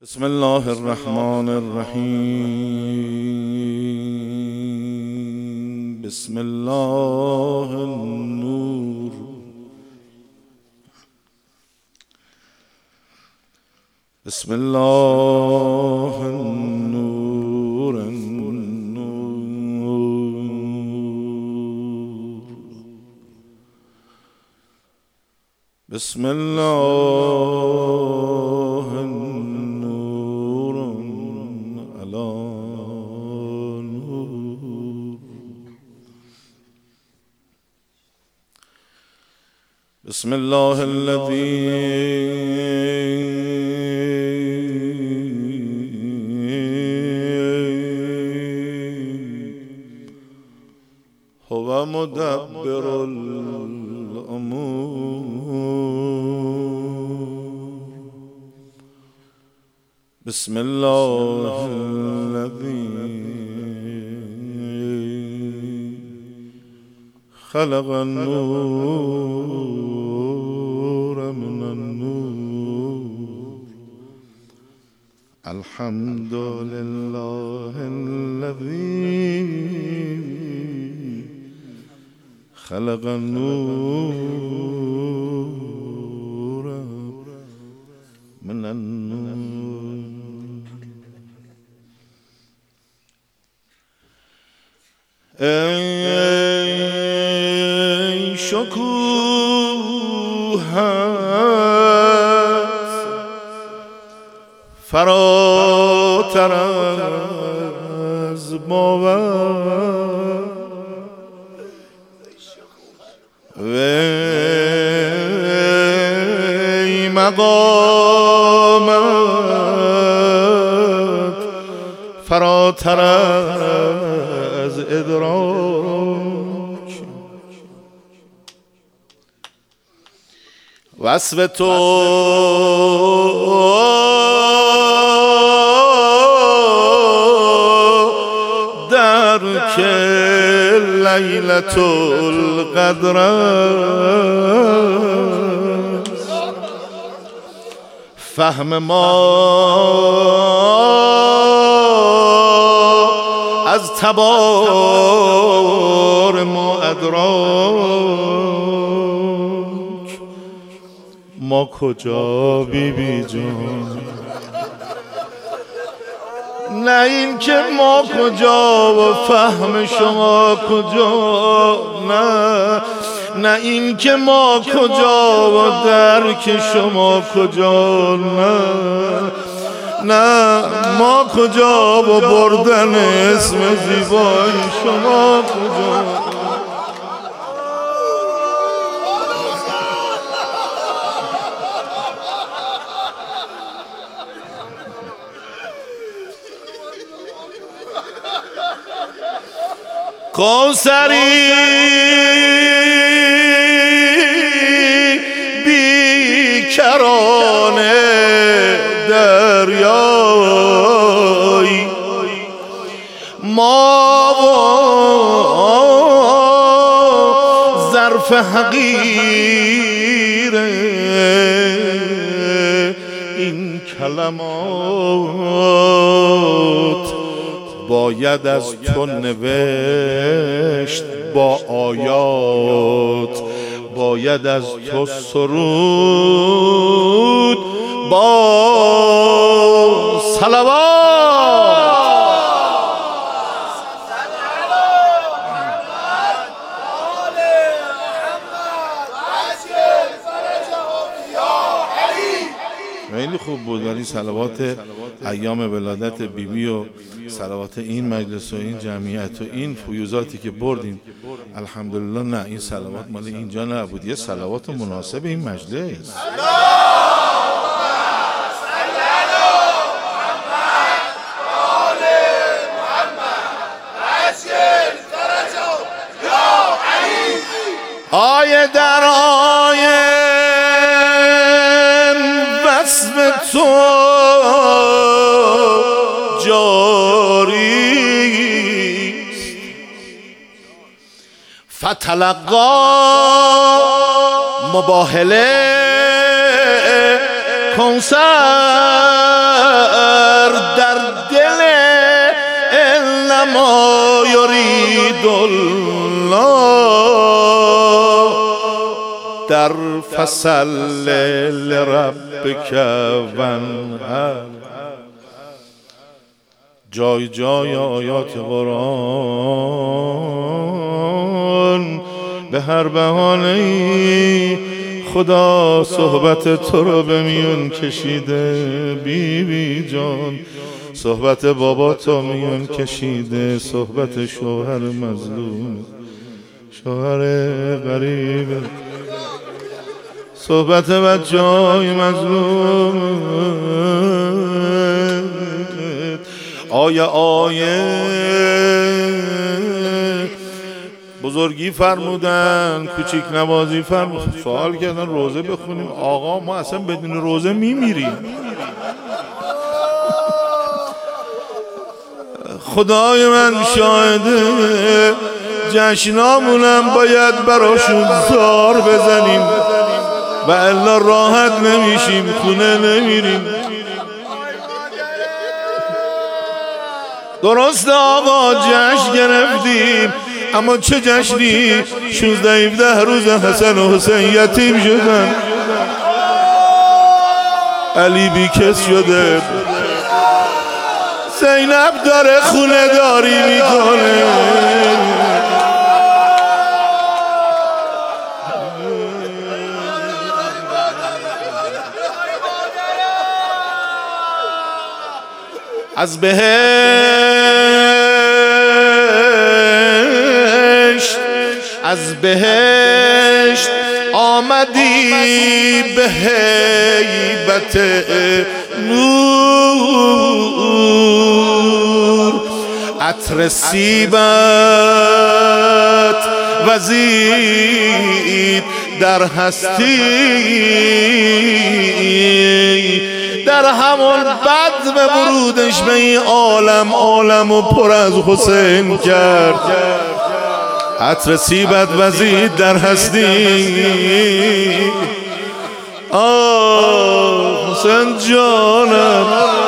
بسم الله الرحمن الرحیم. بسم الله النور. بسم الله النور النور. بسم الله النور على نور. بسم الله الذي هو مدبر الأمور. بسم الله الذي خلق النور من النور. الحمد لله الذي خلق النور من النور. ای شکوهت فراتر از باور، وی مقامت فراتر از ادراک. وصف تو در که لیلة القدر است، فهم ما از تبار ما ادراک. ما کجا بی بی جان، نه این که ما کجا و فهم شما کجا، نه این که ما کجا و درک شما کجا، نه ما کجا و بردن اسم زیبای شما کجا. کوثری بیکران دریایی، ما و ظرف حقیر این کلمات باید از تو نوشت با آیات، باید از تو سرود با صلوات. خیلی خوب بود، ولی صلوات ایام ولادت بیبی و صلوات این مجلس و این جمعیت و این فیوزاتی که بردیم الحمدلله، نه این صلوات مال اینجا نبود، یه صلوات مناسب این مجلس. آیه در آیه وصف تو جاریست، فتلقا مباهله کوثر الله در فصل لربک وانحر. جای جای آیات قرآن به هر بهانه‌ای خدا صحبت تو رو به میون کشیده. بی بی جان صحبت بابا تو میون کشیده، صحبت شوهر مظلوم، شوهر غریب، صحبت بچه‌های مظلوم. آیه بزرگی فرمودن، کوچیک نوازی فرمودن. سوال کردن روزه بخونیم. آقا ما اصلا بدون روزه میمیریم. خدای من شاهده، جشنامونم باید براشون زار بزنیم و الا راحت نمیشیم، خونه نمیریم. درست آقا جشن گرفتیم، اما چه جشنی؟ 16-17 روز حسن و حسین یتیم شدن، علی بیکس شده، زینب داره خونه داری میکنه. از بهشت آمدی به هیبت نور، عطر سیبت وزید در هستی، در همون بد به ورودش به این عالم و پر از حسین کرد. عطر سیبت وزید در هستی، حسین جانم.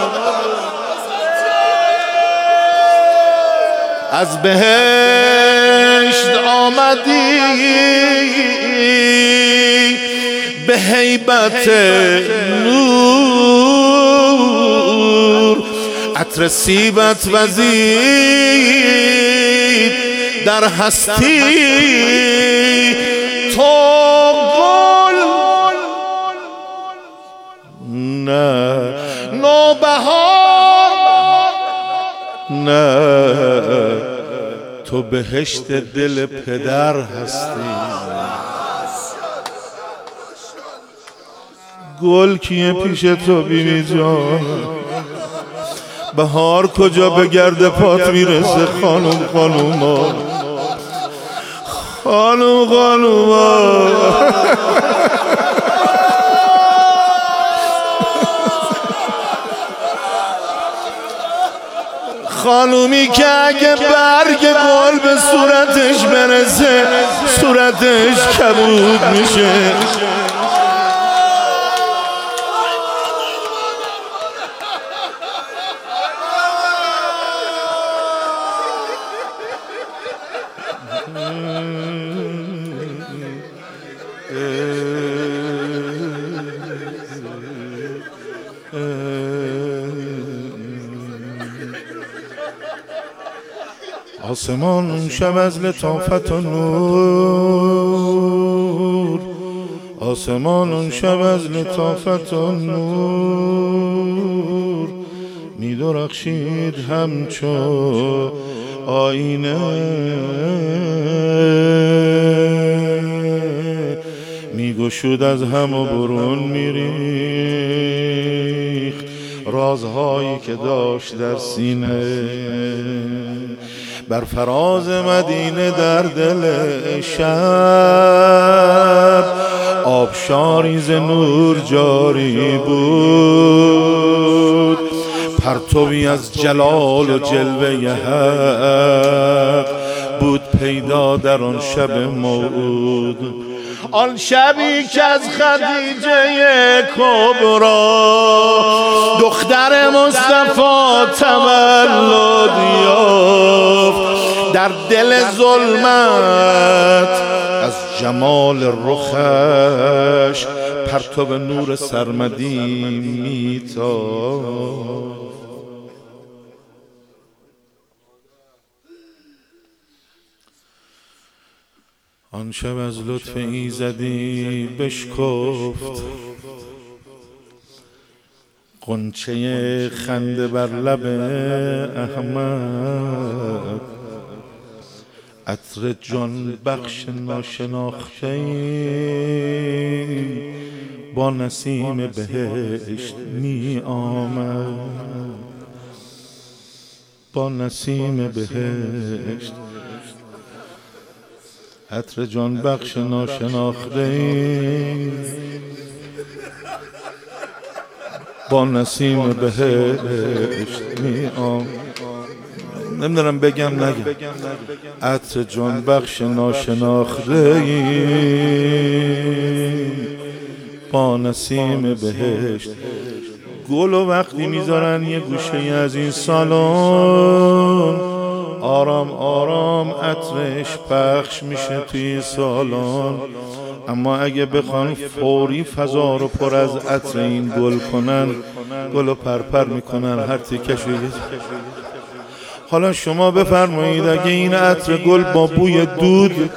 از بهشت آمدی به هیبت نور، عطر سیبت وزید در هستی، تو گل نه نوبهار، نه تو بهشت دل پدر هستی. گل کیه پیش تو بیبی جان؟ بهار کجا به گرد پات میرسه؟ خانوم خانوما، خانوم خانوما. خانومی که اگه برگ گل به صورتش برسه صورتش کبود میشه. آسمان اون شب از لطافت و نور، آسمان اون شب از لطافت و نور، می درخشید همچو آینه، می گشود از هم و برون می ریخت رازهایی که داشت در سینه. بر فراز مدینه در دل شب آبشاری ز نور جاری بود، پرتوی از جلال و جلوه حق بود پیدا در آن شب موعود. آن شبی که از خدیجه کبرا دختر مصطفی تولد یافت، در در دل ظلمت از جمال رخش پرتو نور سرمدی میتافت. آن شب از لطف ایزدی بشکفت غنچه خنده بر لب احمد، عطر جان بخش ناشناخته با نسیم بهشت می آمد، با نسیم بهشت. عطر جان بخش ناشناخته با نسیم بهشت می آمد. نمیدونم بگم نگم. عطر جان بخش ناشناخته با نسیم بهشت. گل و وقتی میذارن یه گوشه از این سالن، آرام آرام عطرش پخش میشه توی سالن. اما اگه بخوان فوری فضا رو پر از عطر این گل کنن، گل رو پرپر میکنن هر تیکشو. حالا شما بفرمایید اگه این عطر گل با بوی دود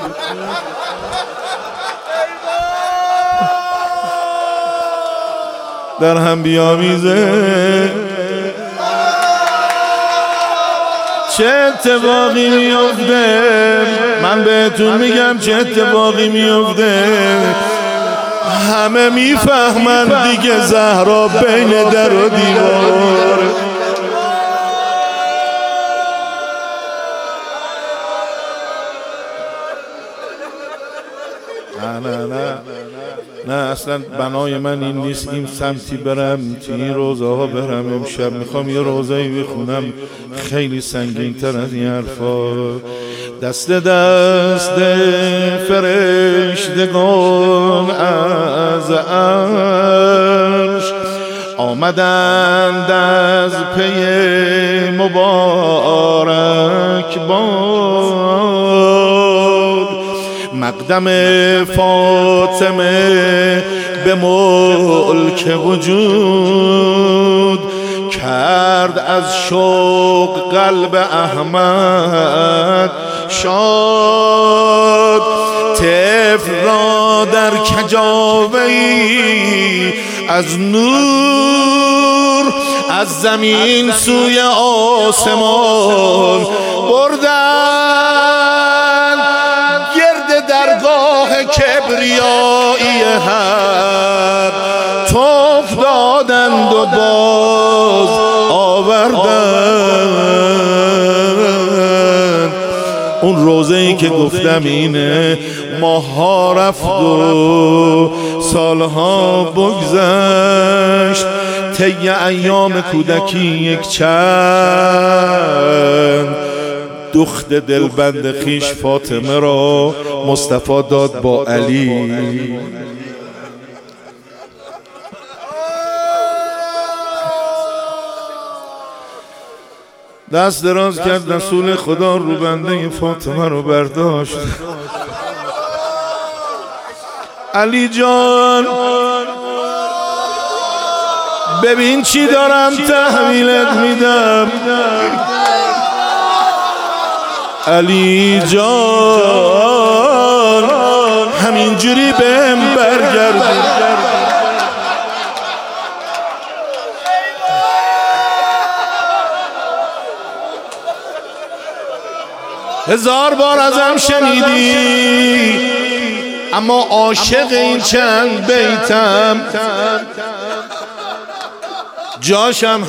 در هم بیامیزه چه اتفاقی میفته؟ من بهتون میگم چه اتفاقی میفته. همه میفهمن دیگه زهرا بین در و دیوار. نه اصلا بنای من این نیست این سمتی برم توی این روزه ها برم. امشب میخوام یه روزه‌ای بخونم خیلی سنگین تر از این حرفا. دست دست فرشتگان از عرش آمدند از پی مبارک باد. مقدم فاطمه به ملک وجود کرد از شوق قلب احمد شاد. طفل را در کجاوه‌ای از نور از زمین سوی آسمان بردن گرد درگاه کبریایی حق. توف دادند و باز آوردند. اون روزه‌ای که گفتم اینه ماها رفت و سالها بگذشت. طی ایام کودکی یک چند دخت دلبند خیش فاطمه را مصطفی داد با علی. دست دراز کرد رسول خدا رو بنده فاطمه رو برداشت. علی جان ببین چی دارم تحویلت میدم. علی جان همینجوری بهم برگرد. هزار بار ازم شنیدی اما عاشق این چند بیتم جاشم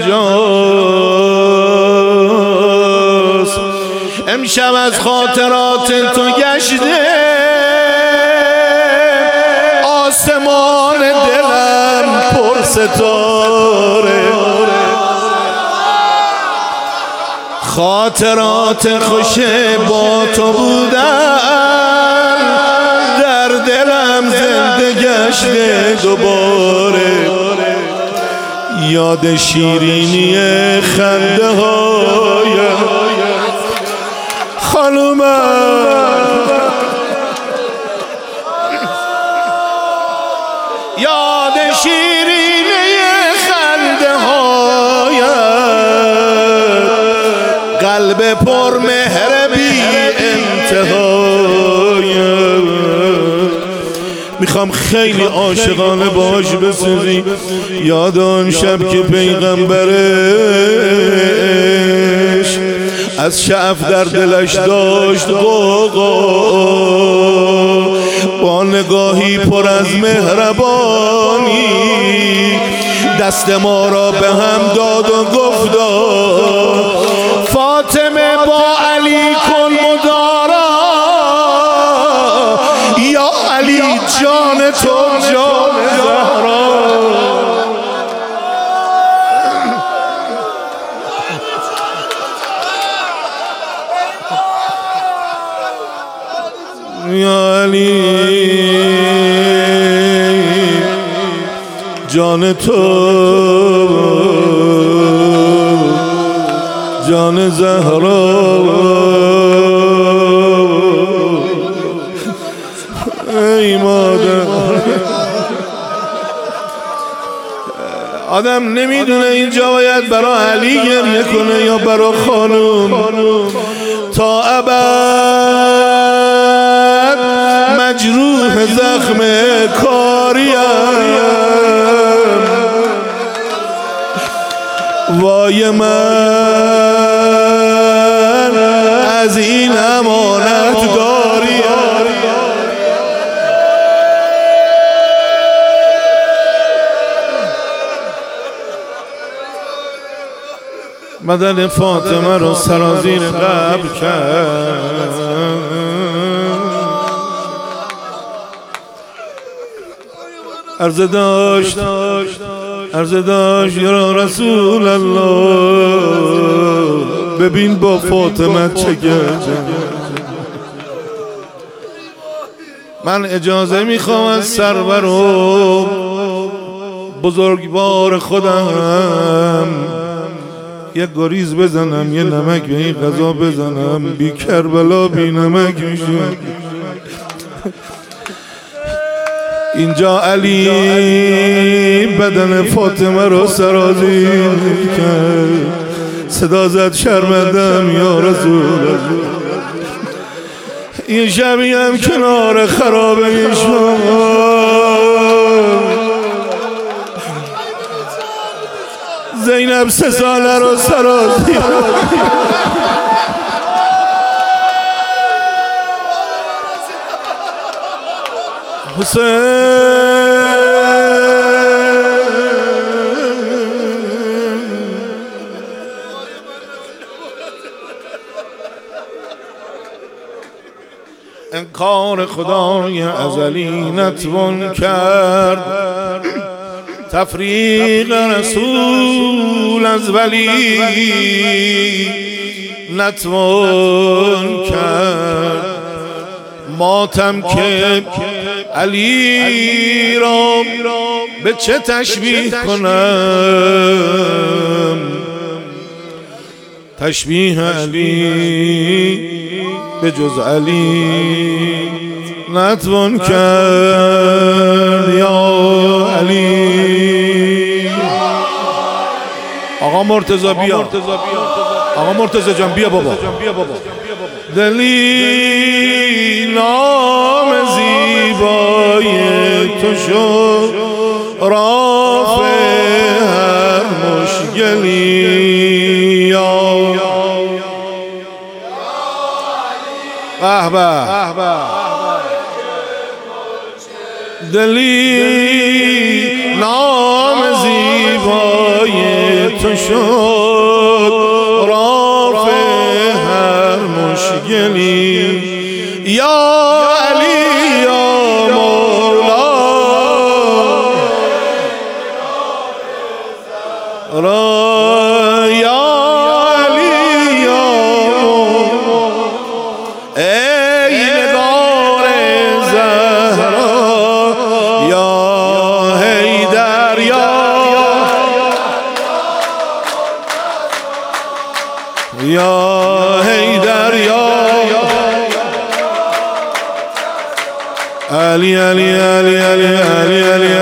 همینجاست. امشب از خاطرات تو گشته آسمان دلم پر ستاره. خاطرات خوش با تو بودن در دلم زنده گشته دوباره. یاد شیرینی خنده هایم خانومم یاد شیرینه خنده هایت قلب پر مهر بی انتهایت میخوام خیلی عاشقانه باش بسازی یاد آن شب که پیغمبرش از شعف در دلش داشت غوغا با نگاهی پر از مهربانی دست ما را به هم داد و گفتا فاطمه با علی کن مدارا یا علی جان تو جان زهرا یا علی جان تو جان زهرا ای مادر آدم نمیدونه اینجا باید برا علی گریه کنه یا برا خانوم تا ابد مجروح زخم کاریم وای من از این امانت داریم بدن فاطمه رو سرازیر قبر کرد عرض داشت یا رسول الله ببین با فاطمه چه گرده من اجازه میخوام از سرور و بزرگوار خودم یه گریز بزنم یه نمک به این غذا بزنم بی کربلا بی نمک میشه اینجا علی بدن فاطمه رو سرازیر کرد صدا زد شرمندم یا رسول الله این شبی هم کنار خرابه میشم زینب 3 ساله رو سرازیر حسین انکار خدای ازلی نتوان کرد تفریق رسول از ولی نتوان کرد ماتم که علی را به چه تشبیه کنم تشبیه علی به جز علی نتوان کرد یا علی آقا مرتضی بیا آقا مرتضی جان بیا بابا دلی نام زیبای تو شد رافع هر مشکلی به به دلی نام زیبای تو شد رافع هر مشکلی یا علی یا مولا را یا علی یا مولا ای نگار زهرا یا حیدر یا حیدر یا علی علی علی علی علی علی